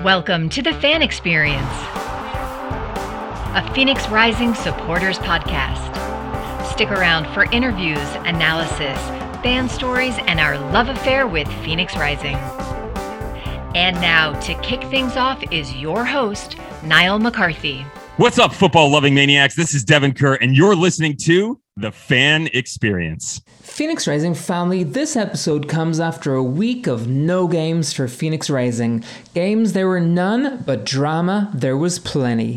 Welcome to the Fan Experience, a Phoenix Rising supporters podcast. Stick around for interviews, analysis, fan stories, and our love affair with Phoenix Rising. And now, to kick things off is your host, Niall McCarthy. What's up, football-loving maniacs? This is Devin Kerr, and you're listening to The Fan Experience. Phoenix Rising family, this episode comes after a week of no games for Phoenix Rising. Games there were none, but drama there was plenty.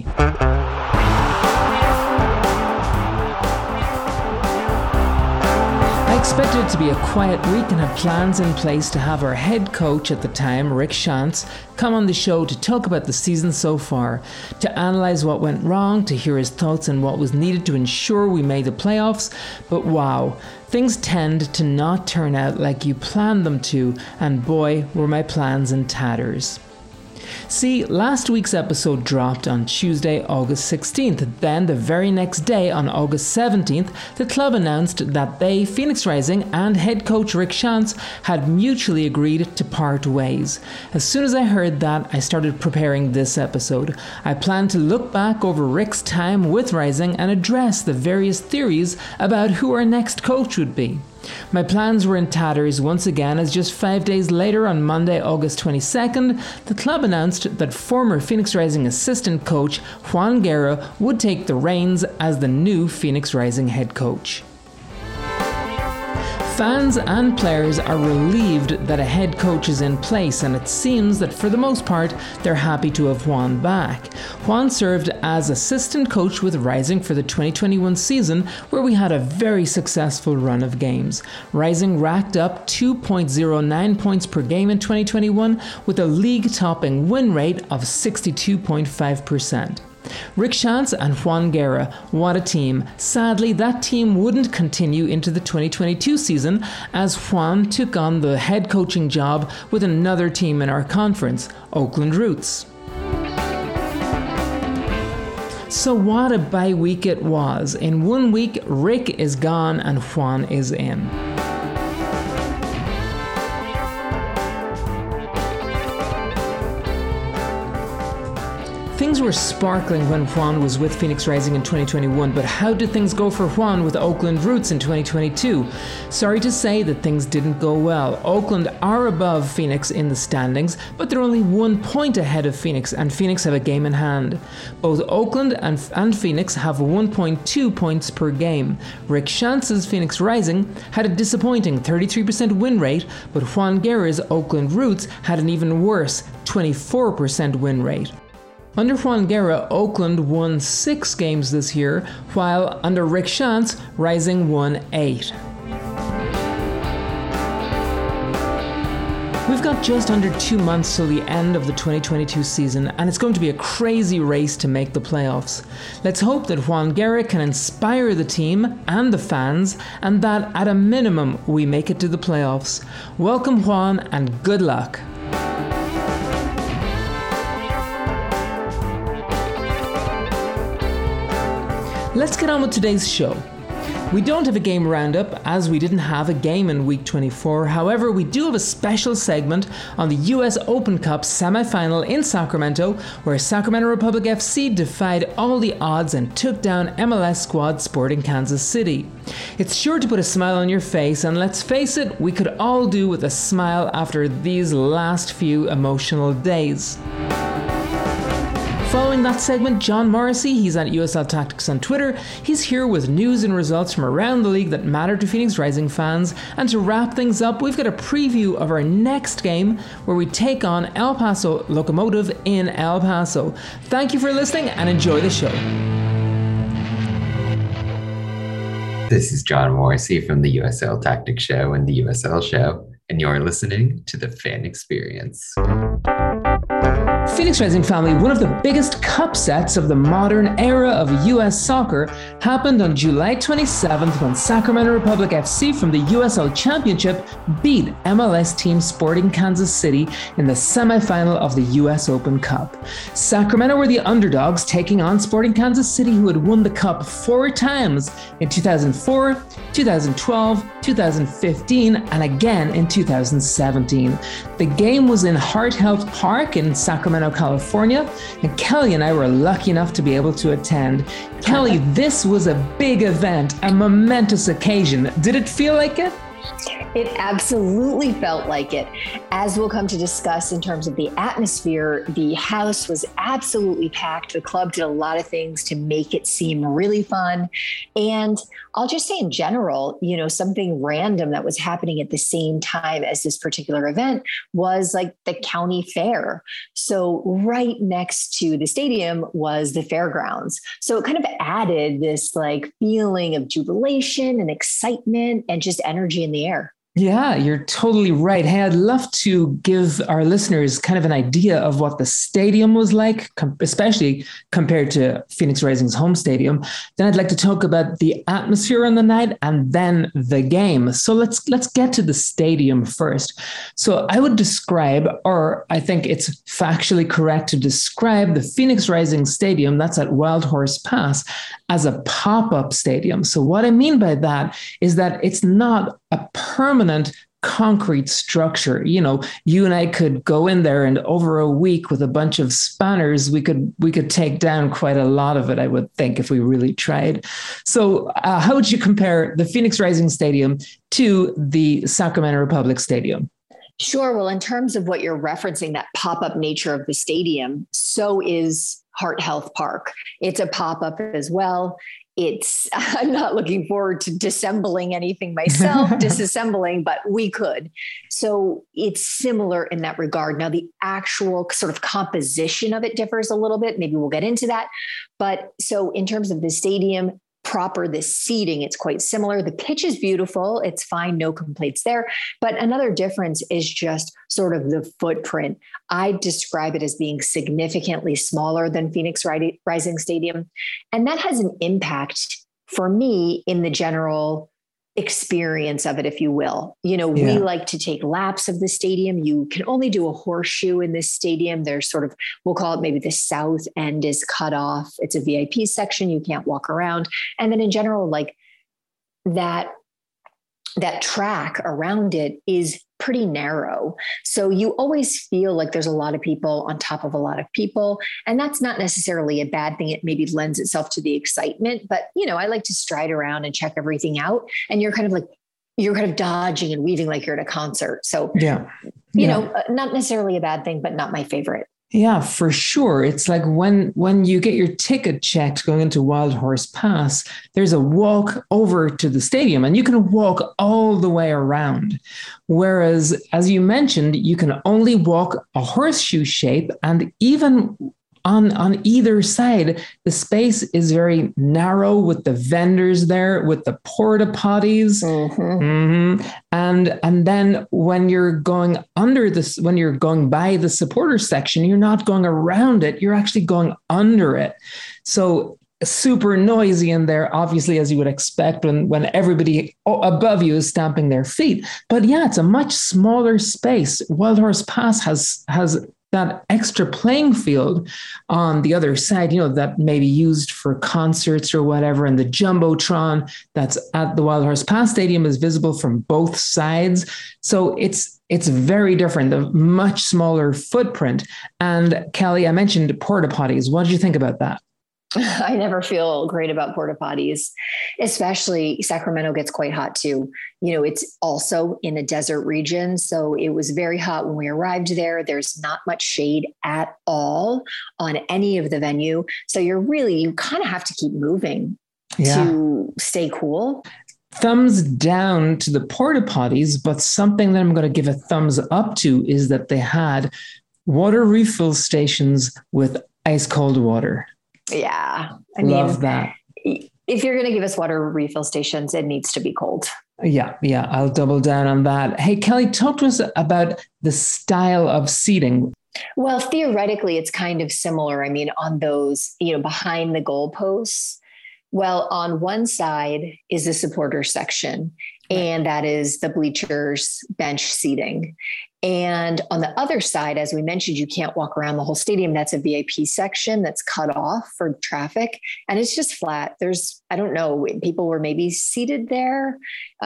I expected it to be a quiet week and had plans in place to have our head coach at the time, Rick Schantz, come on the show to talk about the season so far, to analyse what went wrong, to hear his thoughts on what was needed to ensure we made the playoffs. But wow, things tend to not turn out like you planned them to, and boy, were my plans in tatters. See, last week's episode dropped on Tuesday, August 16th. Then, the very next day, on August 17th, the club announced that they, Phoenix Rising, and head coach Rick Schantz had mutually agreed to part ways. As soon as I heard that, I started preparing this episode. I planned to look back over Rick's time with Rising and address the various theories about who our next coach would be. My plans were in tatters once again as just 5 days later, on Monday, August 22nd, the club announced that former Phoenix Rising assistant coach Juan Guerra would take the reins as the new Phoenix Rising head coach. Fans and players are relieved that a head coach is in place, and it seems that for the most part they're happy to have Juan back. Juan served as assistant coach with Rising for the 2021 season, where we had a very successful run of games. Rising racked up 2.09 points per game in 2021 with a league-topping win rate of 62.5%. Rick Schantz and Juan Guerra, what a team. Sadly, that team wouldn't continue into the 2022 season as Juan took on the head coaching job with another team in our conference, Oakland Roots. So what a bye week it was. In 1 week, Rick is gone and Juan is in. Things were sparkling when Juan was with Phoenix Rising in 2021, but how did things go for Juan with Oakland Roots in 2022? Sorry to say that things didn't go well. Oakland are above Phoenix in the standings, but they're only 1 point ahead of Phoenix, and Phoenix have a game in hand. Both Oakland and Phoenix have 1.2 points per game. Rick Schantz's Phoenix Rising had a disappointing 33% win rate, but Juan Guerra's Oakland Roots had an even worse 24% win rate. Under Juan Guerra, Oakland won 6 games this year, while under Rick Schantz, Rising won 8. We've got just under 2 months till the end of the 2022 season, and it's going to be a crazy race to make the playoffs. Let's hope that Juan Guerra can inspire the team and the fans, and that at a minimum we make it to the playoffs. Welcome, Juan, and good luck. Let's get on with today's show. We don't have a game roundup as we didn't have a game in week 24. However, we do have a special segment on the US Open Cup semi-final in Sacramento, where Sacramento Republic FC defied all the odds and took down MLS squad Sporting Kansas City. It's sure to put a smile on your face, and let's face it, we could all do with a smile after these last few emotional days. Following that segment, John Morrissey, he's at USL Tactics on Twitter. He's here with news and results from around the league that matter to Phoenix Rising fans. And to wrap things up, we've got a preview of our next game where we take on El Paso Locomotive in El Paso. Thank you for listening and enjoy the show. This is John Morrissey from the USL Tactics Show and the USL Show, and you're listening to The Fan Experience. Phoenix Rising family, one of the biggest cup sets of the modern era of US soccer happened on July 27th when Sacramento Republic FC from the USL Championship beat MLS team Sporting Kansas City in the semi-final of the US Open Cup. Sacramento were the underdogs taking on Sporting Kansas City, who had won the cup 4 times in 2004, 2012, 2015, and again in 2017. The game was in Heart Health Park in Sacramento, Sacramento, California, and Kelly and I were lucky enough to be able to attend. Kelly, this was a big event, a momentous occasion. Did it feel like it? It absolutely felt like it. As we'll come to discuss in terms of the atmosphere, the house was absolutely packed. The club did a lot of things to make it seem really fun. And I'll just say in general, something random that was happening at the same time as this particular event was like the county fair. So right next to the stadium was the fairgrounds. So it kind of added this like feeling of jubilation and excitement and just energy in the air. Yeah, you're totally right. Hey, I'd love to give our listeners kind of an idea of what the stadium was like, especially compared to Phoenix Rising's home stadium. Then I'd like to talk about the atmosphere on the night and then the game. So let's get to the stadium first. So I would describe, or I think it's factually correct to describe the Phoenix Rising Stadium, that's at Wild Horse Pass, as a pop-up stadium. So what I mean by that is that it's not a permanent concrete structure. You and I could go in there and over a week with a bunch of spanners, we could take down quite a lot of it, I would think, if we really tried. So how would you compare the Phoenix Rising Stadium to the Sacramento Republic Stadium? Sure. Well, in terms of what you're referencing, that pop-up nature of the stadium, so is Heart Health Park. It's a pop-up as well. I'm not looking forward to disassembling anything myself, disassembling, but we could. So it's similar in that regard. Now, the actual sort of composition of it differs a little bit. Maybe we'll get into that. But so in terms of the stadium proper, the seating, it's quite similar. The pitch is beautiful. It's fine. No complaints there. But another difference is just sort of the footprint. I describe it as being significantly smaller than Phoenix Rising Stadium. And that has an impact for me in the general experience of it, if you will. We like to take laps of the stadium. You can only do a horseshoe in this stadium. There's sort of, we'll call it maybe the south end is cut off. It's a VIP section. You can't walk around. And then in general, like that track around it is pretty narrow. So you always feel like there's a lot of people on top of a lot of people. And that's not necessarily a bad thing. It maybe lends itself to the excitement, but I like to stride around and check everything out. And you're kind of dodging and weaving like you're at a concert. So, not necessarily a bad thing, but not my favorite. Yeah, for sure. It's like when you get your ticket checked going into Wild Horse Pass, there's a walk over to the stadium and you can walk all the way around. Whereas, as you mentioned, you can only walk a horseshoe shape, and even on either side, the space is very narrow with the vendors there, with the porta potties. Mm-hmm. And then when you're going when you're going by the supporter section, you're not going around it, you're actually going under it. So super noisy in there, obviously, as you would expect when everybody above you is stamping their feet. But yeah, it's a much smaller space. Wild Horse Pass has that extra playing field on the other side, that may be used for concerts or whatever. And the Jumbotron that's at the Wild Horse Pass Stadium is visible from both sides. So it's very different, a much smaller footprint. And Kelly, I mentioned porta potties. What did you think about that? I never feel great about porta potties, especially Sacramento gets quite hot too. It's also in a desert region. So it was very hot when we arrived there. There's not much shade at all on any of the venue. So you kind of have to keep moving to stay cool. Thumbs down to the porta potties, but something that I'm going to give a thumbs up to is that they had water refill stations with ice cold water. Yeah. Love that. If you're going to give us water refill stations, it needs to be cold. Yeah. I'll double down on that. Hey, Kelly, talk to us about the style of seating. Well, theoretically, it's kind of similar. On those, behind the goalposts. Well, on one side is the supporter section, and that is the bleachers, bench seating. And on the other side, as we mentioned, you can't walk around the whole stadium. That's a VIP section that's cut off for traffic. And it's just flat. I don't know, people were maybe seated there.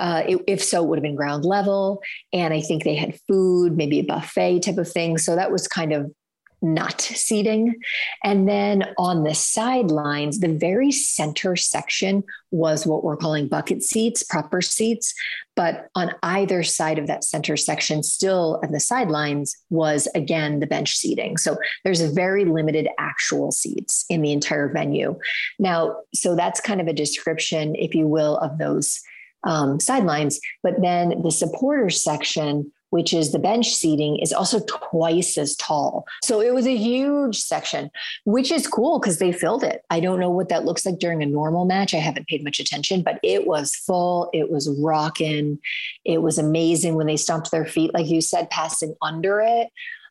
If so, it would have been ground level. And I think they had food, maybe a buffet type of thing. So that was kind of not seating. And then on the sidelines, the very center section was what we're calling bucket seats, proper seats. But on either side of that center section, still at the sidelines, was again the bench seating. So there's a very limited actual seats in the entire venue. Now, so that's kind of a description, if you will, of those sidelines. But then the supporters section, which is the bench seating, is also twice as tall. So it was a huge section, which is cool because they filled it. I don't know what that looks like during a normal match. I haven't paid much attention, but it was full. It was rocking. It was amazing when they stomped their feet, like you said, passing under it.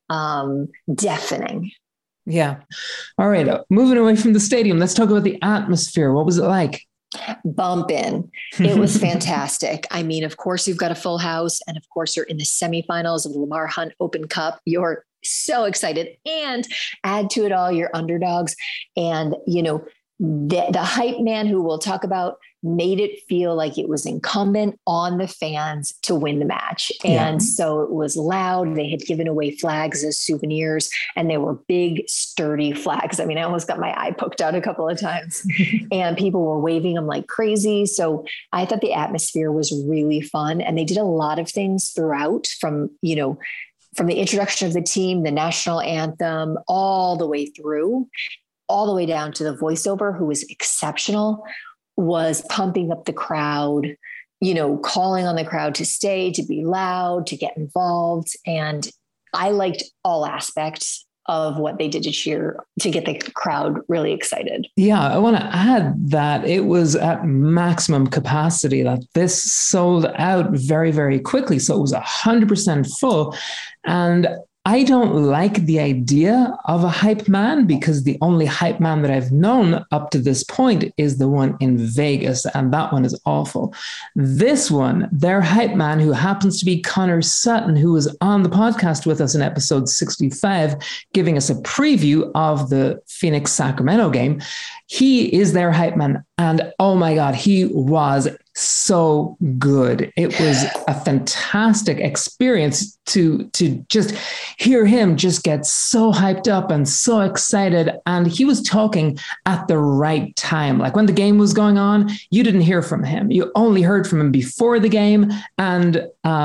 Deafening. Yeah. All right. Moving away from the stadium, let's talk about the atmosphere. What was it like? Bumping. It was fantastic. I mean, of course, you've got a full house, and of course, you're in the semifinals of the Lamar Hunt Open Cup. You're so excited, and add to it all your underdogs. And, you know, the hype man, who we'll talk about, made it feel like it was incumbent on the fans to win the match. And so it was loud. They had given away flags as souvenirs, and they were big, sturdy flags. I mean, I almost got my eye poked out a couple of times and people were waving them like crazy. So I thought the atmosphere was really fun, and they did a lot of things throughout, from the introduction of the team, the national anthem, all the way through, all the way down to the voiceover, who was exceptional, was pumping up the crowd, calling on the crowd to stay, to be loud, to get involved. And I liked all aspects of what they did to cheer, to get the crowd really excited. Yeah, I want to add that it was at maximum capacity, that this sold out very, very quickly. So it was 100% full. And I don't like the idea of a hype man, because the only hype man that I've known up to this point is the one in Vegas, and that one is awful. This one, their hype man, who happens to be Connor Sutton, who was on the podcast with us in episode 65, giving us a preview of the Phoenix Sacramento game, he is their hype man. And oh my God, he was so good. It was a fantastic experience to just hear him just get so hyped up and so excited. And he was talking at the right time. Like when the game was going on, you didn't hear from him. You only heard from him before the game. And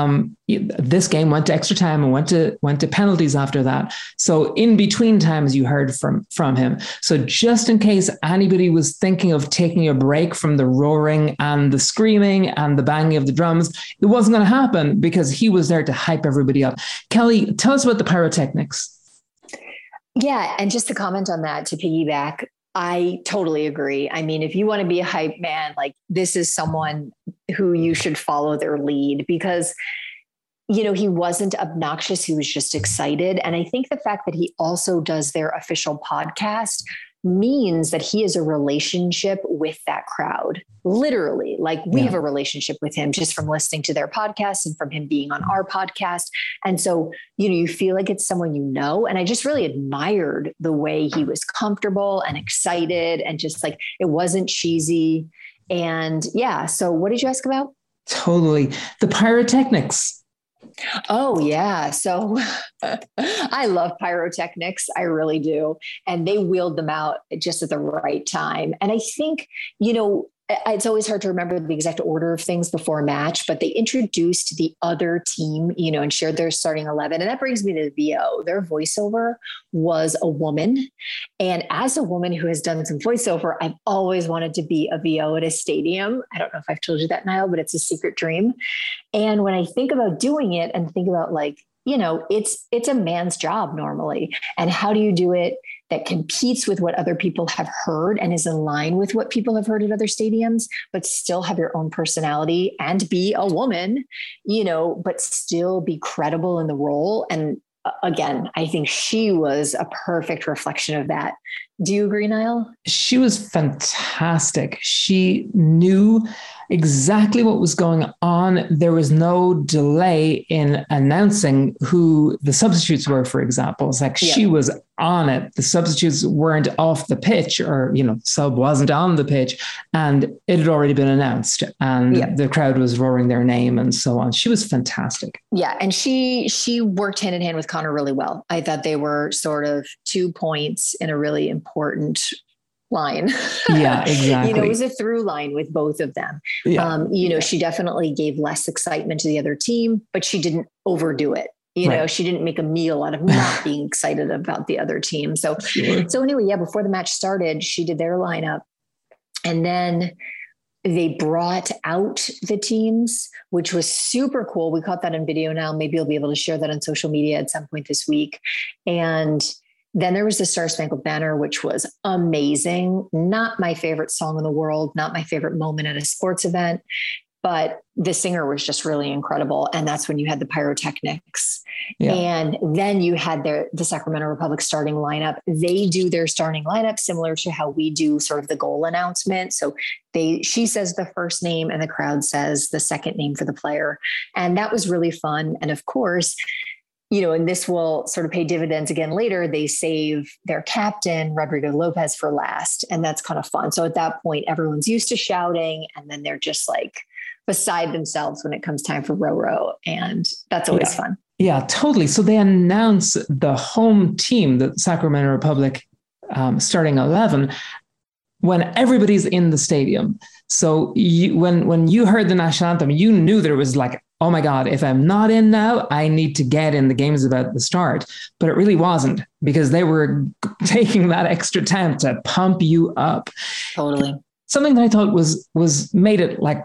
this game went to extra time and went to penalties after that. So in between times, you heard from him. So just in case anybody was thinking of taking a break from the roaring and the screaming and the banging of the drums, it wasn't going to happen, because he was there to hype everybody up. Kelly, tell us about the pyrotechnics. Yeah. And just to comment on that, to piggyback, I totally agree. I mean, if you want to be a hype man, like, this is someone who you should follow their lead, because he wasn't obnoxious. He was just excited. And I think the fact that he also does their official podcast means that he has a relationship with that crowd. Literally, like, we have a relationship with him just from listening to their podcast and from him being on our podcast. And so, you feel like it's someone and I just really admired the way he was comfortable and excited, and just like, it wasn't cheesy. And yeah. So what did you ask about? Totally. The pyrotechnics. Oh, yeah. So I love pyrotechnics. I really do. And they wheeled them out just at the right time. And I think, it's always hard to remember the exact order of things before a match, but they introduced the other team, and shared their starting 11. And that brings me to the VO. Their voiceover was a woman. And as a woman who has done some voiceover, I've always wanted to be a VO at a stadium. I don't know if I've told you that, Niall, but it's a secret dream. And when I think about doing it and think about, like, it's a man's job normally. And how do you do it that competes with what other people have heard and is in line with what people have heard at other stadiums, but still have your own personality and be a woman, but still be credible in the role? And again, I think she was a perfect reflection of that. Do you agree, Niall? She was fantastic. She knew exactly what was going on. There was no delay in announcing who the substitutes were, for example. It's like she was on it. The substitutes weren't off the pitch, or, sub wasn't on the pitch, and it had already been announced, and the crowd was roaring their name and so on. She was fantastic. Yeah. And she worked hand in hand with Connor really well. I thought they were sort of 2 points in a really important line. Yeah, exactly. It was a through line with both of them. Yeah. She definitely gave less excitement to the other team, but she didn't overdo it. She didn't make a meal out of not being excited about the other team. So anyway, before the match started, she did their lineup, and then they brought out the teams, which was super cool. We caught that in video now. Maybe you'll be able to share that on social media at some point this week. And then there was the Star Spangled Banner, which was amazing. Not my favorite song in the world, not my favorite moment at a sports event, but the singer was just really incredible. And that's when you had the pyrotechnics. Yeah. And then you had the Sacramento Republic starting lineup. They do their starting lineup similar to how we do sort of the goal announcement. So she says the first name and the crowd says the second name for the player. And that was really fun. And of course, and this will sort of pay dividends again later, they save their captain, Rodrigo Lopez, for last. And that's kind of fun. So at that point, everyone's used to shouting, and then they're just like beside themselves when it comes time for row. And that's always fun. Yeah, totally. So they announce the home team, the Sacramento Republic starting 11, when everybody's in the stadium. So when you heard the national anthem, you knew that it was like, oh my God, if I'm not in now, I need to get in. The game's about to start. But it really wasn't, because they were taking that extra time to pump you up. Totally. Something that I thought was made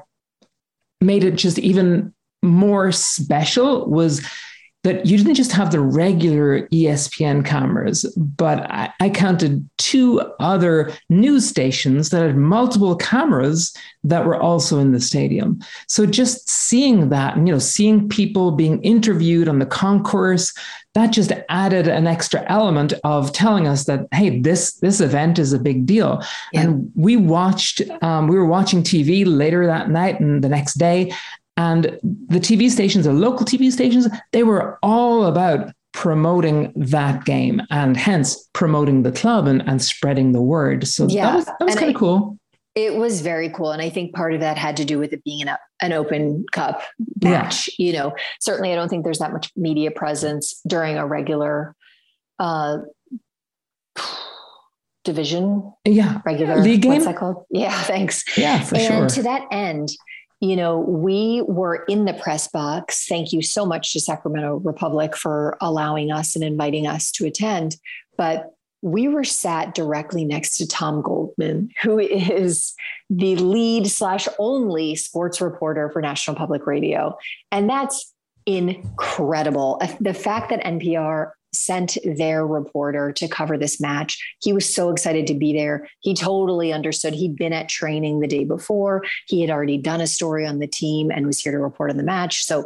it just even more special was that you didn't just have the regular ESPN cameras, but I counted 2 other news stations that had multiple cameras that were also in the stadium. So just seeing that, and, seeing people being interviewed on the concourse, that just added an extra element of telling us that, hey, this event is a big deal. Yeah. And we were watching TV later that night and the next day, and the TV stations, the local TV stations, they were all about promoting that game, and hence promoting the club and spreading the word. So that was kind of cool. It was very cool. And I think part of that had to do with it being an open cup match. Yeah. Certainly I don't think there's that much media presence during a regular division. Yeah. Regular league game. What's that called? Yeah. Thanks. Yeah, for sure. And to that end, we were in the press box. Thank you so much to Sacramento Republic for allowing us and inviting us to attend. But we were sat directly next to Tom Goldman, who is the lead/only sports reporter for National Public Radio. And that's incredible. The fact that NPR sent their reporter to cover this match, he was so excited to be there. He totally understood. He'd been at training the day before. He had already done a story on the team and was here to report on the match. So,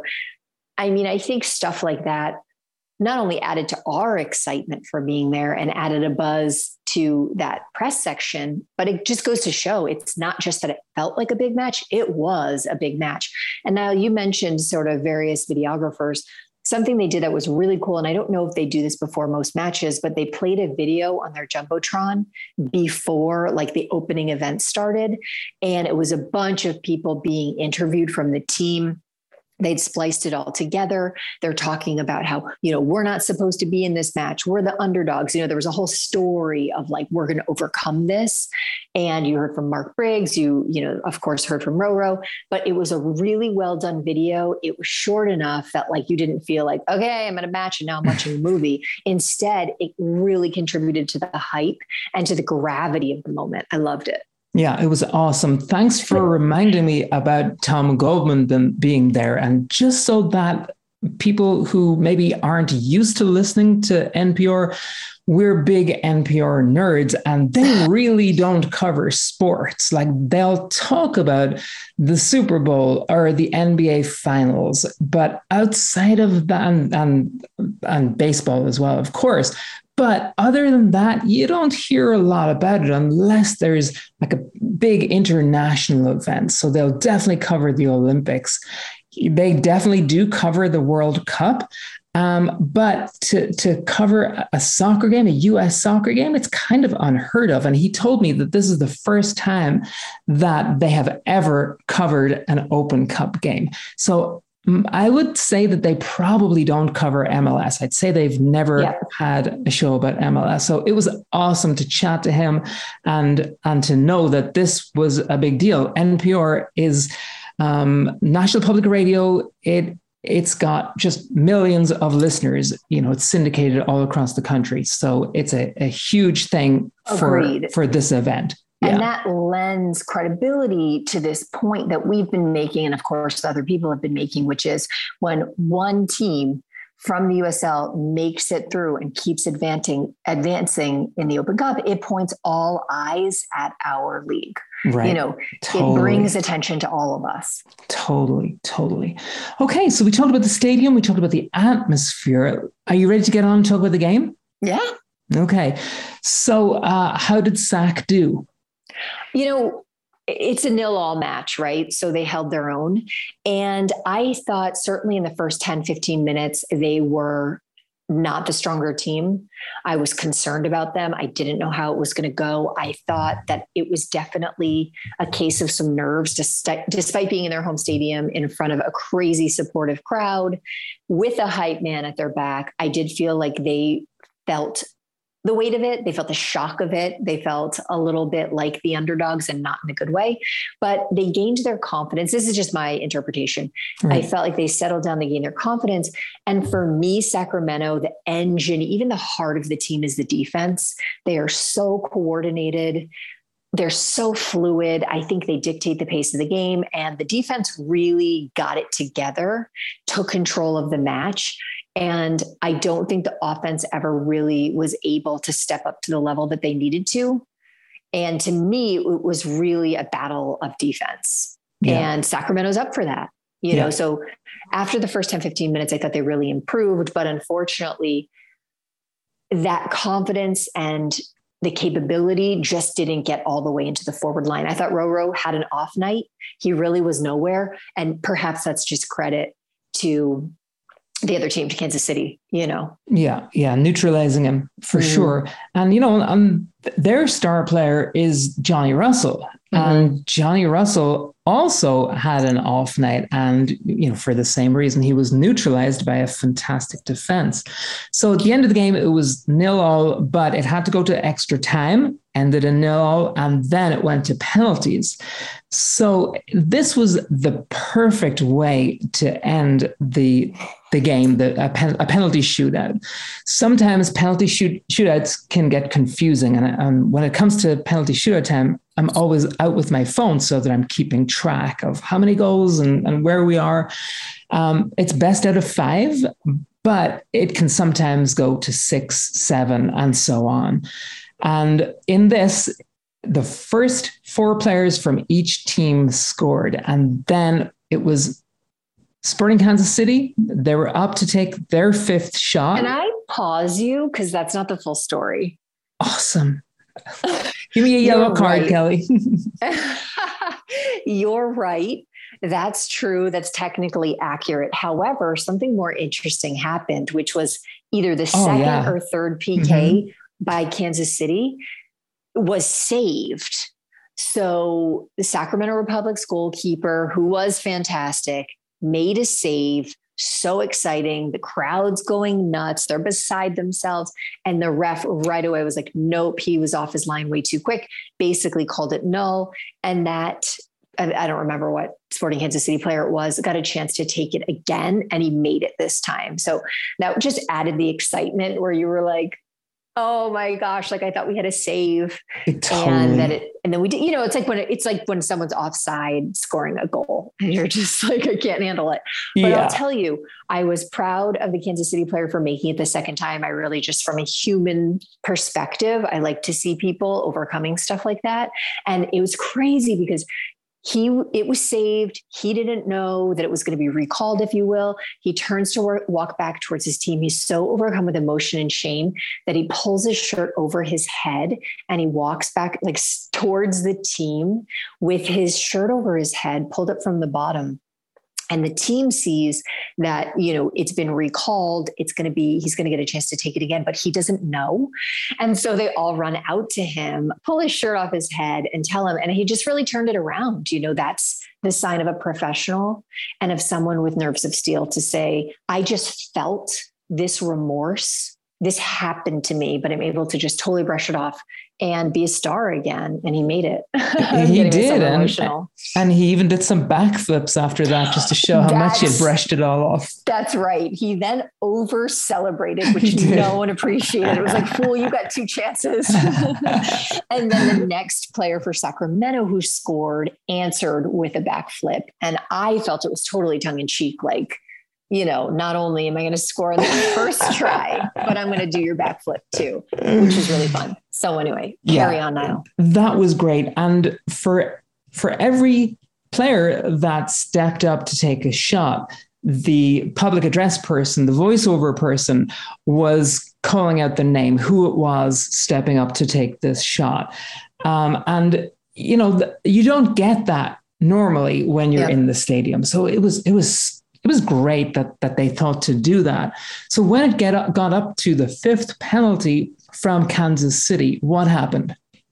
I think stuff like that not only added to our excitement for being there and added a buzz to that press section, but it just goes to show it's not just that it felt like a big match, it was a big match. And now you mentioned sort of various videographers. Something they did that was really cool, and I don't know if they do this before most matches, but they played a video on their Jumbotron before the opening event started. And it was a bunch of people being interviewed from the team. They'd spliced it all together. They're talking about how, we're not supposed to be in this match. We're the underdogs. There was a whole story of we're going to overcome this. And you heard from Mark Briggs, you of course heard from Roro, but it was a really well done video. It was short enough that you didn't feel like, okay, I'm at a match and now I'm watching a movie. Instead, it really contributed to the hype and to the gravity of the moment. I loved it. Yeah, it was awesome. Thanks for reminding me about Tom Goldman being there. And just so that people who maybe aren't used to listening to NPR, we're big NPR nerds, and they really don't cover sports. They'll talk about the Super Bowl or the NBA finals, but outside of that, and baseball as well, of course. But other than that, you don't hear a lot about it unless there's a big international event. So they'll definitely cover the Olympics. They definitely do cover the World Cup. But to cover a soccer game, a US soccer game, it's kind of unheard of. And he told me that this is the first time that they have ever covered an Open Cup game. So I would say that they probably don't cover MLS. I'd say they've never had a show about MLS. So it was awesome to chat to him and to know that this was a big deal. NPR is National Public Radio. It's got just millions of listeners. It's syndicated all across the country. So it's a huge thing for this event. And that lends credibility to this point that we've been making, and of course other people have been making, which is when one team from the USL makes it through and keeps advancing in the Open Cup, it points all eyes at our league. Right. It brings attention to all of us. Totally. Okay, so we talked about the stadium. We talked about the atmosphere. Are you ready to get on and talk about the game? Yeah. Okay. So how did SAC do? It's a 0-0 match, right? So they held their own. And I thought certainly in the first 10, 15 minutes, they were not the stronger team. I was concerned about them. I didn't know how it was going to go. I thought that it was definitely a case of some nerves, despite being in their home stadium in front of a crazy supportive crowd with a hype man at their back. I did feel like they felt the weight of it. They felt the shock of it. They felt a little bit like the underdogs and not in a good way, but they gained their confidence. This is just my interpretation. Right. I felt like they settled down, they gained their confidence. And for me, Sacramento, the engine, even the heart of the team is the defense. They are so coordinated. They're so fluid. I think they dictate the pace of the game, and the defense really got it together, took control of the match. And I don't think the offense ever really was able to step up to the level that they needed to. And to me, it was really a battle of defense. Yeah. And Sacramento's up for that. So after the first 10, 15 minutes, I thought they really improved. But unfortunately, that confidence and the capability just didn't get all the way into the forward line. I thought Roro had an off night. He really was nowhere. And perhaps that's just credit to the other team, to Kansas City, Yeah, neutralizing him for sure. And, their star player is Johnny Russell. And Johnny Russell also had an off night. And, for the same reason, he was neutralized by a fantastic defense. So at the end of the game, it was 0-0, but it had to go to extra time, ended in 0-0, and then it went to penalties. So this was the perfect way to end the game, a penalty shootout. Sometimes penalty shootouts can get confusing. And when it comes to penalty shootout time, I'm always out with my phone so that I'm keeping track of how many goals and where we are. It's best out of 5, but it can sometimes go to 6, 7, and so on. And in this, the first 4 players from each team scored. And then it was Sporting Kansas City. They were up to take their 5th shot. Can I pause you? Because that's not the full story. Awesome. Give me a yellow card, right. Kelly. You're right. That's true. That's technically accurate. However, something more interesting happened, which was either the second or third PK by Kansas City was saved. So the Sacramento Republic's goalkeeper, who was fantastic, made a save. So exciting. The crowd's going nuts. They're beside themselves. And the ref right away was like, nope, he was off his line way too quick, basically called it null. And that, I don't remember what Sporting Kansas City player it was, got a chance to take it again, and he made it this time. So that just added the excitement where you were like, oh my gosh, like I thought we had a save. Totally. And then we did, it's like when someone's offside scoring a goal and you're just like, I can't handle it. But I'll tell you, I was proud of the Kansas City player for making it the second time. I really, just from a human perspective, I like to see people overcoming stuff like that. And it was crazy because it was saved. He didn't know that it was going to be recalled, if you will. He turns to walk back towards his team. He's so overcome with emotion and shame that he pulls his shirt over his head and he walks back like towards the team with his shirt over his head, pulled up from the bottom. And the team sees that, it's been recalled. He's going to get a chance to take it again, but he doesn't know. And so they all run out to him, pull his shirt off his head and tell him, and he just really turned it around. That's the sign of a professional and of someone with nerves of steel to say, I just felt this remorse. This happened to me, but I'm able to just totally brush it off and be a star again. And he made it. He did. And he even did some backflips after that, just to show how much he had brushed it all off. That's right. He then over celebrated, which no one appreciated. It was like, fool, you got 2 chances. And then the next player for Sacramento who scored answered with a backflip. And I felt it was totally tongue in cheek. Like, not only am I going to score in the first try, but I'm going to do your backflip too, which is really fun. So anyway, carry on, Niall. That was great. And for every player that stepped up to take a shot, the public address person, the voiceover person, was calling out the name, who it was stepping up to take this shot. And you don't get that normally when you're in the stadium. So it was great that they thought to do that. So when it got up to the 5th penalty from Kansas City, what happened?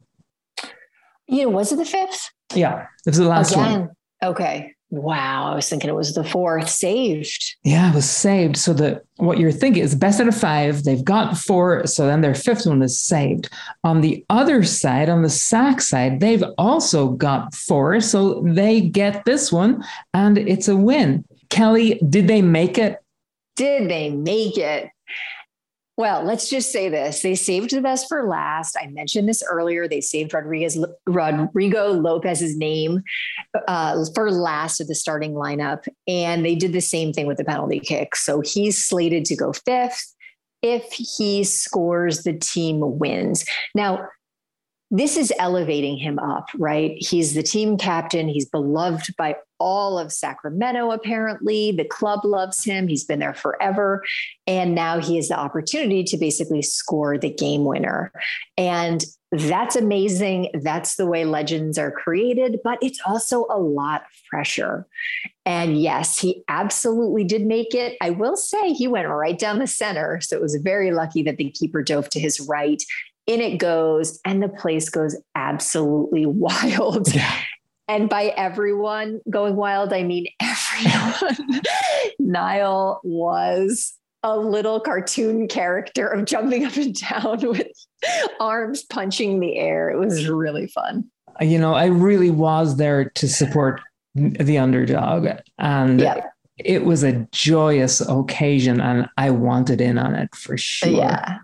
Was it the 5th? Yeah, it was the last one. Okay. Wow. I was thinking it was the 4th. Saved. Yeah, it was saved. So what you're thinking is best out of 5. They've got 4. So then their 5th one is saved. On the other side, on the Sac side, they've also got 4. So they get this one and it's a win. Kelly, did they make it? Did they make it? Well, let's just say this. They saved the best for last. I mentioned this earlier. They saved Rodrigo Lopez's name for last of the starting lineup. And they did the same thing with the penalty kick. So he's slated to go 5th. If he scores, the team wins. Now, this is elevating him up, right? He's the team captain. He's beloved by all of Sacramento, apparently. The club loves him. He's been there forever. And now he has the opportunity to basically score the game winner. And that's amazing. That's the way legends are created, but it's also a lot of pressure. And yes, he absolutely did make it. I will say he went right down the center. So it was very lucky that the keeper dove to his right. In it goes, and the place goes absolutely wild. Yeah. And by everyone going wild, I mean everyone. Niall was a little cartoon character of jumping up and down with arms punching the air. It was really fun. I really was there to support the underdog. And it was a joyous occasion, and I wanted in on it for sure. Yeah.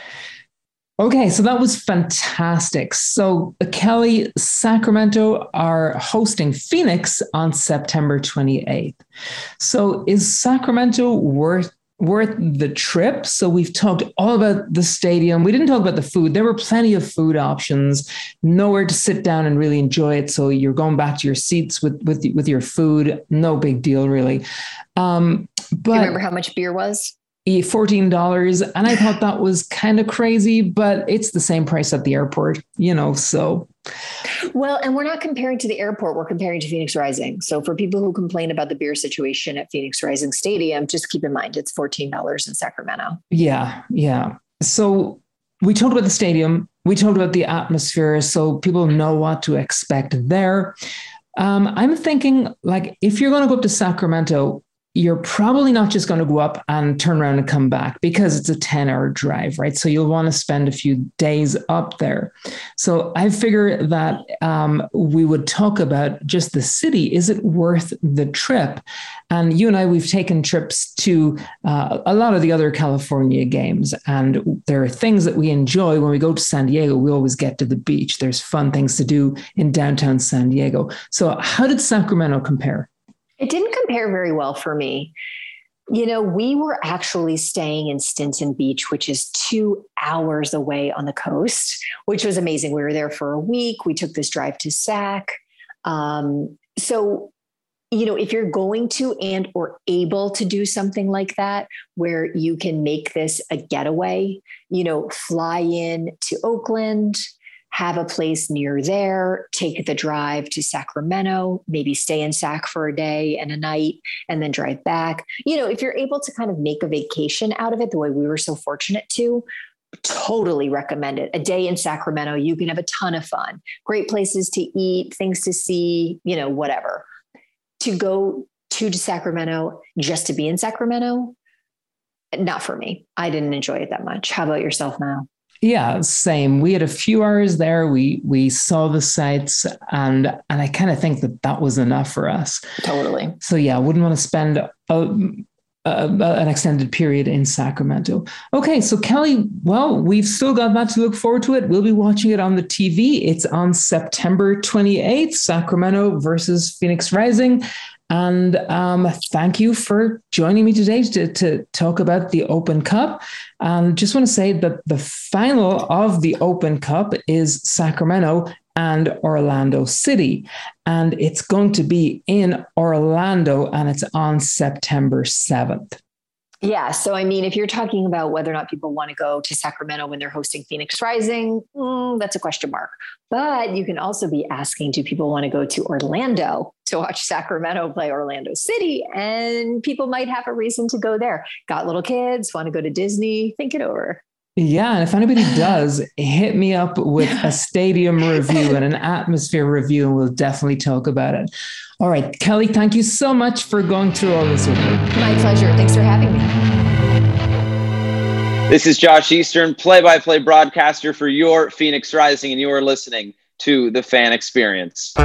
Okay, so that was fantastic. So Kelly, Sacramento are hosting Phoenix on September 28th. So is Sacramento worth the trip? So we've talked all about the stadium. We didn't talk about the food. There were plenty of food options, nowhere to sit down and really enjoy it. So you're going back to your seats with your food. No big deal, really. But do you remember how much beer was? $14. And I thought that was kind of crazy, but it's the same price at the airport, so. Well, and we're not comparing to the airport. We're comparing to Phoenix Rising. So for people who complain about the beer situation at Phoenix Rising Stadium, just keep in mind, it's $14 in Sacramento. Yeah. Yeah. So we talked about the stadium. We talked about the atmosphere. So people know what to expect there. I'm thinking, like, if you're going to go up to Sacramento, you're probably not just going to go up and turn around and come back, because it's a 10-hour drive, right? So you'll want to spend a few days up there. So I figure that we would talk about just the city. Is it worth the trip? And you and I, we've taken trips to a lot of the other California games, and there are things that we enjoy. When we go to San Diego, we always get to the beach. There's fun things to do in downtown San Diego. So how did Sacramento compare? It didn't compare very well for me. We were actually staying in Stinson Beach, which is 2 hours away on the coast, which was amazing. We were there for a week. We took this drive to Sac. So, if you're going to and or able to do something like that, where you can make this a getaway, fly in to Oakland, have a place near there, take the drive to Sacramento, maybe stay in Sac for a day and a night, and then drive back. If you're able to kind of make a vacation out of it, the way we were so fortunate to, totally recommend it. A day in Sacramento, you can have a ton of fun, great places to eat, things to see, whatever. To go to Sacramento just to be in Sacramento, not for me. I didn't enjoy it that much. How about yourself, Mal? Yeah, same. We had a few hours there. We saw the sights, and I kind of think that was enough for us. Totally. So yeah, I wouldn't want to spend an extended period in Sacramento. Okay, so Kelly, well, we've still got that to look forward to it. We'll be watching it on the TV. It's on September 28th, Sacramento versus Phoenix Rising. And thank you for joining me today to talk about the Open Cup. And just want to say that the final of the Open Cup is Sacramento and Orlando City. And it's going to be in Orlando, and it's on September 7th. Yeah. So, if you're talking about whether or not people want to go to Sacramento when they're hosting Phoenix Rising, that's a question mark. But you can also be asking, do people want to go to Orlando to watch Sacramento play Orlando City? And people might have a reason to go there. Got little kids, want to go to Disney, think it over. Yeah. And if anybody does, hit me up with a stadium review and an atmosphere review, and we'll definitely talk about it. All right, Kelly, thank you so much for going through all this with me. My pleasure. Thanks for having me. This is Josh Eastern, play-by-play broadcaster for your Phoenix Rising, and you are listening to The Fan Experience.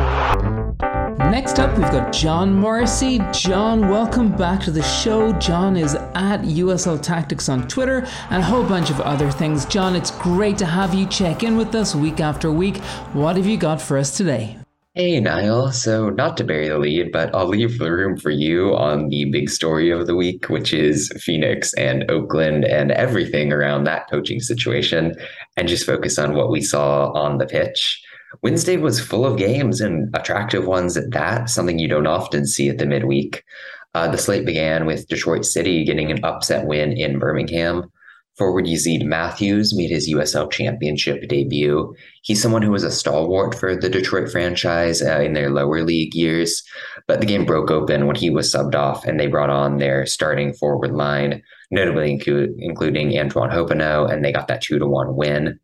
Next up, we've got John Morrissey. John, welcome back to the show. John is at USL Tactics on Twitter and a whole bunch of other things. John, it's great to have you check in with us week after week. What have you got for us today? Hey, Niall. So not to bury the lead, but I'll leave the room for you on the big story of the week, which is Phoenix and Oakland and everything around that coaching situation, and just focus on what we saw on the pitch. Wednesday was full of games, and attractive ones at that, something you don't often see at the midweek. The slate began with Detroit City getting an upset win in Birmingham. Forward Yazid Matthews made his USL Championship debut. He's someone who was a stalwart for the Detroit franchise in their lower league years, but the game broke open when he was subbed off and they brought on their starting forward line, notably including Antoine Hopino, and they got that 2-1 win.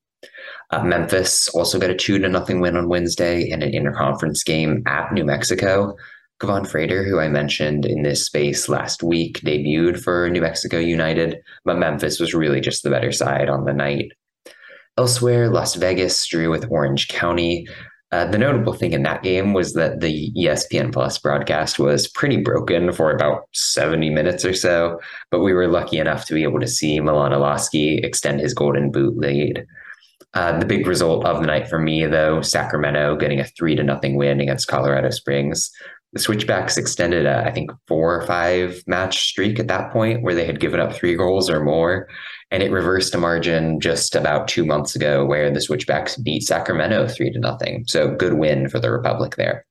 Memphis also got a 2-0 win on Wednesday in an interconference game at New Mexico. Kevon Frater, who I mentioned in this space last week, debuted for New Mexico United, but Memphis was really just the better side on the night. Elsewhere, Las Vegas drew with Orange County. The notable thing in that game was that the ESPN Plus broadcast was pretty broken for about 70 minutes or so, but we were lucky enough to be able to see Milan Olaski extend his Golden Boot lead. The big result of the night for me, though, Sacramento getting a 3-0 win against Colorado Springs. The Switchbacks extended a, 4 or 5 match streak at that point where they had given up 3 goals or more. And it reversed a margin just about 2 months ago where the Switchbacks beat Sacramento 3-0. So good win for the Republic there.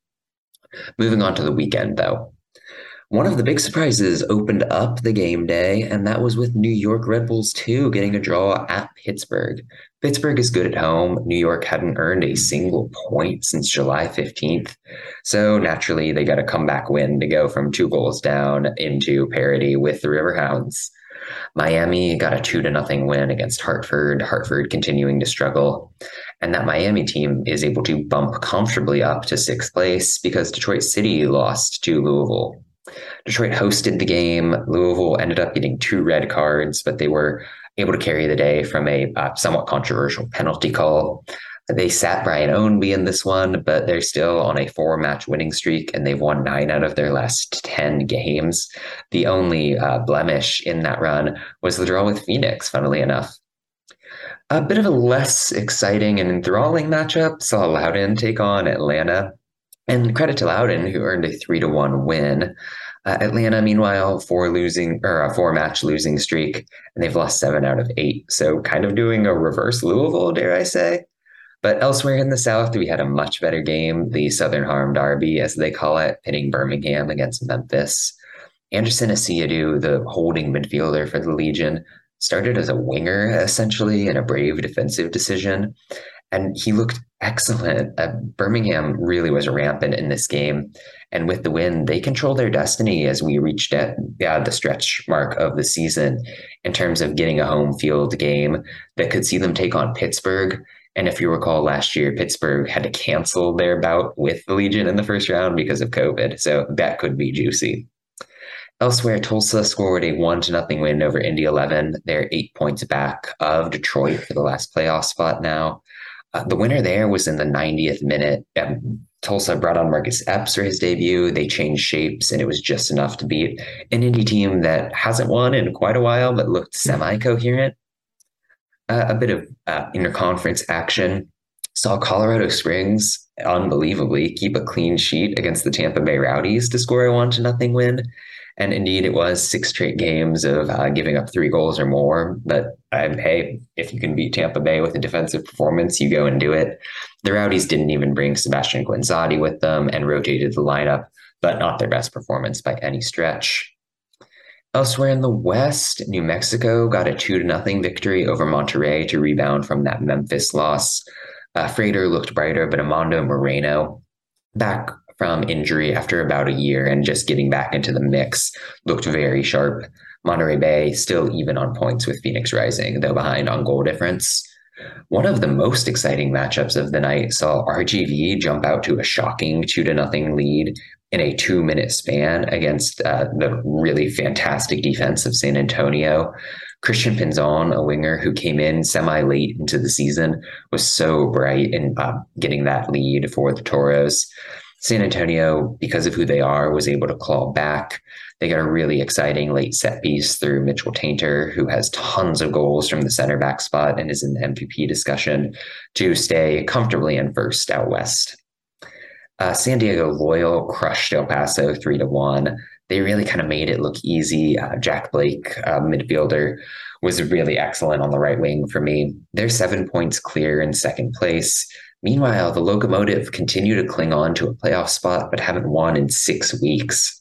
Moving on to the weekend, though. One of the big surprises opened up the game day, and that was with New York Red Bulls 2 getting a draw at Pittsburgh. Pittsburgh is good at home. New York hadn't earned a single point since July 15th. So naturally, they got a comeback win to go from 2 goals down into parity with the Riverhounds. Miami got a 2-0 win against Hartford, Hartford continuing to struggle. And that Miami team is able to bump comfortably up to 6th place because Detroit City lost to Louisville. Detroit hosted the game. Louisville ended up getting 2 red cards, but they were able to carry the day from a somewhat controversial penalty call. They sat Brian Ownby in this one, but they're still on a 4-match winning streak, and they've won 9 out of their last 10 games. The only blemish in that run was the draw with Phoenix, funnily enough. A bit of a less exciting and enthralling matchup saw Loudoun take on Atlanta. And credit to Loudoun, who earned a 3-1 win. Atlanta, meanwhile, a 4-match losing streak, and they've lost 7 out of 8. So kind of doing a reverse Louisville, dare I say. But elsewhere in the South, we had a much better game, the Southern Harm Derby, as they call it, pitting Birmingham against Memphis. Anderson Asiadu, the holding midfielder for the Legion, started as a winger, essentially, in a brave defensive decision. and he looked excellent. Birmingham really was rampant in this game. And with the win, they control their destiny as we reached at the stretch mark of the season in terms of getting a home field game that could see them take on Pittsburgh. And if you recall last year, Pittsburgh had to cancel their bout with the Legion in the first round because of COVID. So that could be juicy. Elsewhere, Tulsa scored a 1-0 win over Indy 11. They're 8 points back of Detroit for the last playoff spot now. The winner there was in the 90th minute. Tulsa brought on Marcus Epps for his debut. They changed shapes, and it was just enough to beat an Indy team that hasn't won in quite a while, but looked semi-coherent. A bit of interconference action. Saw Colorado Springs, unbelievably, keep a clean sheet against the Tampa Bay Rowdies to score a 1-0 win. And indeed, it was 6 straight games of giving up 3 goals or more. But hey, if you can beat Tampa Bay with a defensive performance, you go and do it. The Rowdies didn't even bring Sebastian Guinzotti with them and rotated the lineup, but not their best performance by any stretch. Elsewhere in the West, New Mexico got a 2-0 victory over Monterrey to rebound from that Memphis loss. Frater looked brighter, but Amando Moreno, back from injury after about a year and just getting back into the mix, looked very sharp. Monterey Bay still even on points with Phoenix Rising, though behind on goal difference. One of the most exciting matchups of the night saw RGV jump out to a shocking 2-0 lead in a 2-minute span against the really fantastic defense of San Antonio. Christian Pinzon, a winger who came in semi-late into the season, was so bright in getting that lead for the Toros. San Antonio, because of who they are, was able to claw back. They got a really exciting late set piece through Mitchell Tainter, who has tons of goals from the center back spot and is in the MVP discussion, to stay comfortably in first out west. San Diego Loyal crushed El Paso 3-1. They really kind of made it look easy. Jack Blake, midfielder, was really excellent on the right wing for me. They're 7 points clear in second place. Meanwhile, the Locomotive continue to cling on to a playoff spot, but haven't won in 6 weeks.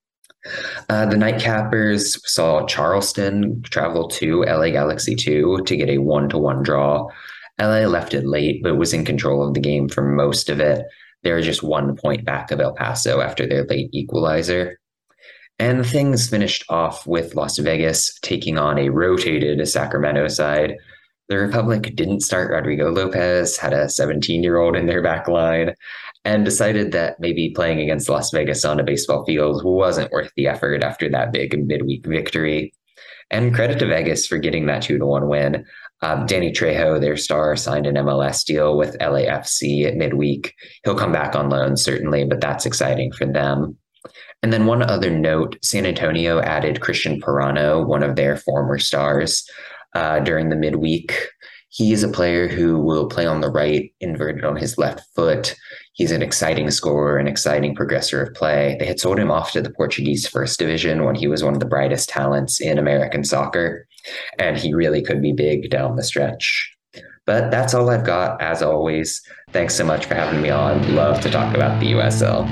The Nightcappers saw Charleston travel to LA Galaxy 2 to get a 1-1 draw. LA left it late, but was in control of the game for most of it. They were just 1 point back of El Paso after their late equalizer. And things finished off with Las Vegas taking on a rotated Sacramento side. The Republic didn't start Rodrigo Lopez, had a 17-year-old in their back line, and decided that maybe playing against Las Vegas on a baseball field wasn't worth the effort after that big midweek victory. And credit to Vegas for getting that 2-1 win. Danny Trejo, their star, signed an MLS deal with LAFC at midweek. He'll come back on loan, certainly, but that's exciting for them. And then one other note, San Antonio added Christian Pirano, one of their former stars, during the midweek. He is a player who will play on the right, inverted on his left foot. He's an exciting scorer, an exciting progressor of play. They had sold him off to the Portuguese First Division when he was one of the brightest talents in American soccer, and he really could be big down the stretch. But that's all I've got, as always. Thanks so much for having me on. Love to talk about the USL.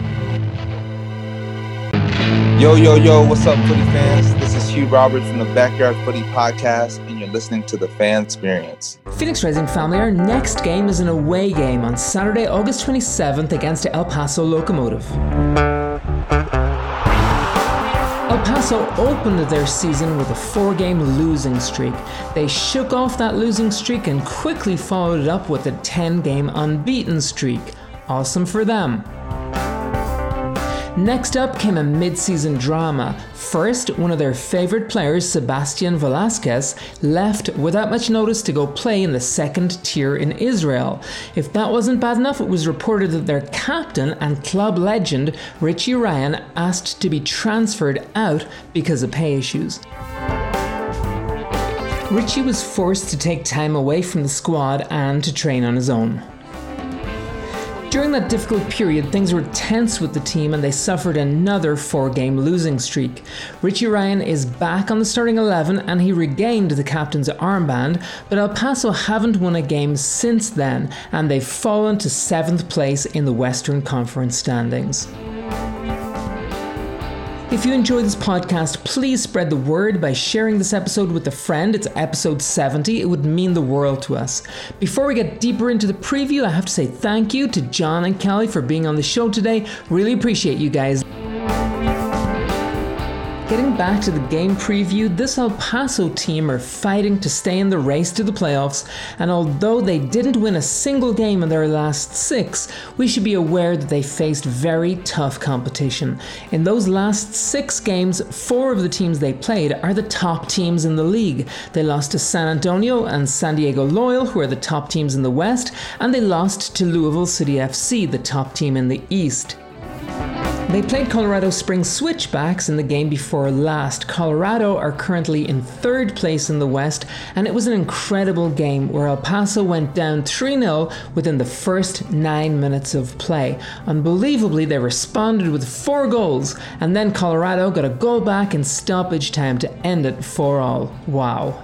Yo, what's up, footy fans? This is Hugh Roberts from the Backyard Footy Podcast, and you're listening to The Fan Experience. Phoenix Rising family, our next game is an away game on Saturday, August 27th against El Paso Locomotive. El Paso opened their season with a 4-game losing streak. They shook off that losing streak and quickly followed it up with a 10-game unbeaten streak. Awesome for them. Next up came a mid-season drama. First, one of their favourite players, Sebastian Velasquez, left without much notice to go play in the second tier in Israel. If that wasn't bad enough, it was reported that their captain and club legend, Richie Ryan, asked to be transferred out because of pay issues. Richie was forced to take time away from the squad and to train on his own. During that difficult period, things were tense with the team and they suffered another 4-game losing streak. Richie Ryan is back on the starting 11 and he regained the captain's armband, but El Paso haven't won a game since then and they've fallen to 7th place in the Western Conference standings. If you enjoy this podcast, please spread the word by sharing this episode with a friend. It's episode 70. It would mean the world to us. Before we get deeper into the preview, I have to say thank you to John and Kelly for being on the show today. Really appreciate you guys. Getting back to the game preview, this El Paso team are fighting to stay in the race to the playoffs, and although they didn't win a single game in their last 6, we should be aware that they faced very tough competition. In those last 6 games, 4 of the teams they played are the top teams in the league. They lost to San Antonio and San Diego Loyal, who are the top teams in the West, and they lost to Louisville City FC, the top team in the East. They played Colorado Springs Switchbacks in the game before last. Colorado are currently in 3rd place in the West, and it was an incredible game where El Paso went down 3-0 within the first 9 minutes of play. Unbelievably, they responded with 4 goals, and then Colorado got a goal back in stoppage time to end it 4-4. Wow.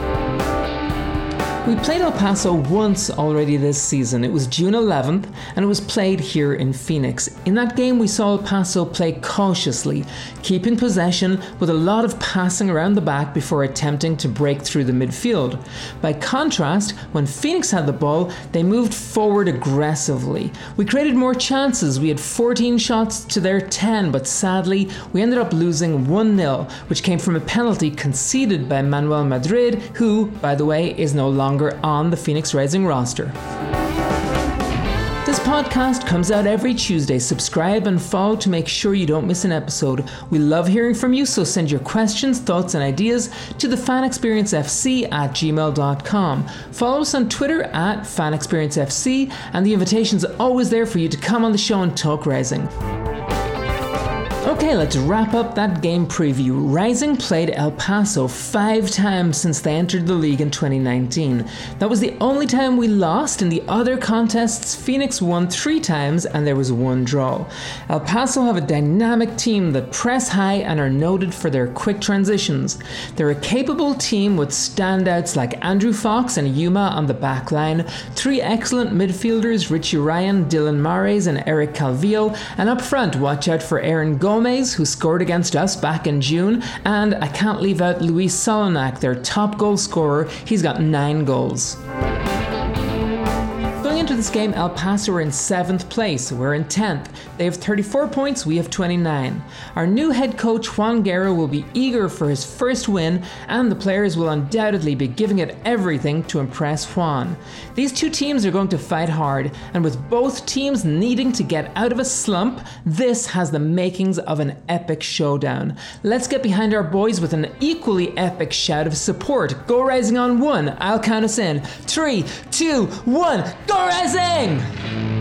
We played El Paso once already this season. It was June 11th, and it was played here in Phoenix. In that game, we saw El Paso play cautiously, keeping possession with a lot of passing around the back before attempting to break through the midfield. By contrast, when Phoenix had the ball, they moved forward aggressively. We created more chances. We had 14 shots to their 10, but sadly, we ended up losing 1-0, which came from a penalty conceded by Manuel Madrid, who, by the way, is no longer on the Phoenix Rising roster. This podcast comes out every Tuesday. Subscribe and follow to make sure you don't miss an episode. We love hearing from you, so send your questions, thoughts, and ideas to thefanexperiencefc@gmail.com. Follow us on Twitter @fanexperiencefc, and the invitation's always there for you to come on the show and talk Rising. Okay, let's wrap up that game preview. Rising played El Paso 5 times since they entered the league in 2019. That was the only time we lost. In the other contests, Phoenix won 3 times and there was 1 draw. El Paso have a dynamic team that press high and are noted for their quick transitions. They're a capable team with standouts like Andrew Fox and Yuma on the back line, 3 excellent midfielders, Richie Ryan, Dylan Mares, and Eric Calvillo, and up front, watch out for Aaron Gomez, who scored against us back in June, and I can't leave out Luis Solonak, their top goal scorer. He's got 9 goals. Going into this game, El Paso are in 7th place. We're in 10th. They have 34 points, we have 29. Our new head coach, Juan Guerra, will be eager for his first win, and the players will undoubtedly be giving it everything to impress Juan. These 2 teams are going to fight hard, and with both teams needing to get out of a slump, this has the makings of an epic showdown. Let's get behind our boys with an equally epic shout of support. Go Rising on 1. I'll count us in. 3, 2, 1. Go Rising!